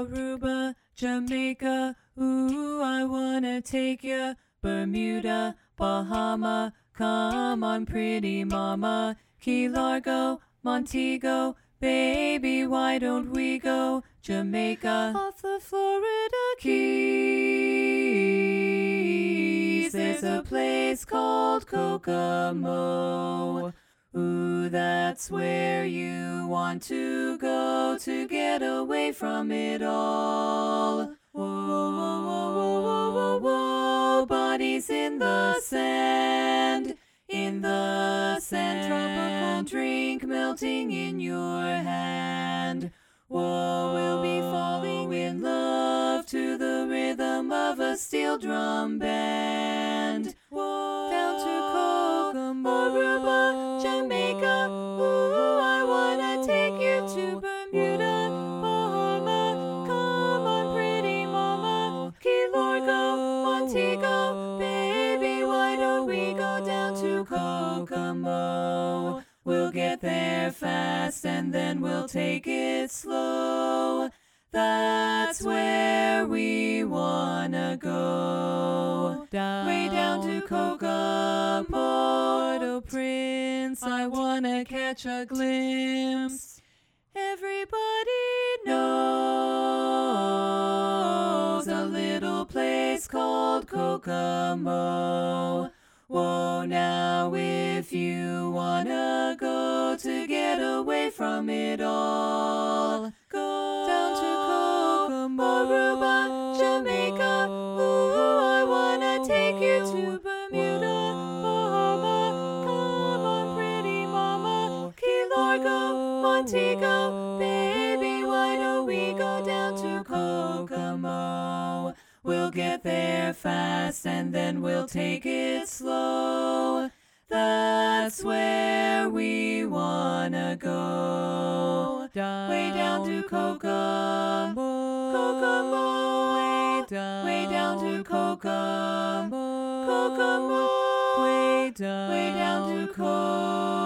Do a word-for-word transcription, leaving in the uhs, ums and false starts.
Aruba, Jamaica, ooh, I wanna take ya. Bermuda, Bahama, come on, pretty mama. Key Largo, Montego, baby, why don't we go? Jamaica, off the Florida Keys, there's a place called Kokomo. Ooh, that's where you want to go to get away from it all. Whoa, whoa, whoa, whoa, whoa, whoa, whoa, bodies in the sand, in the sand, tropical drink melting in your hand. Whoa, we'll be falling in love to the rhythm of a steel drum band. Whoa, down to Kokomo, Aruba, Jamaica, ooh, I wanna take you to Bermuda, Bahama, come on, pretty mama. Key Largo, Montego, baby, why don't we go down to Kokomo? We'll get there fast and then we'll take it slow. That's where we wanna go. Down, way down to Kokomo, Port-au-Prince, I wanna catch a glimpse. Everybody knows a little place called Kokomo. Whoa, now if you wanna go to get away from it all, go down to Kokomo, Aruba, Jamaica, ooh, I wanna take you to Bermuda, Bahama, come on, pretty mama. Key Largo, Montego, baby, why don't we go down to Kokomo? We'll get there fast and then we'll take it slow. That's where we wanna go. Down, way down to Kokomo, Kokomo, way down, way down to Kokomo, Kokomo, way down, way down to Kokomo.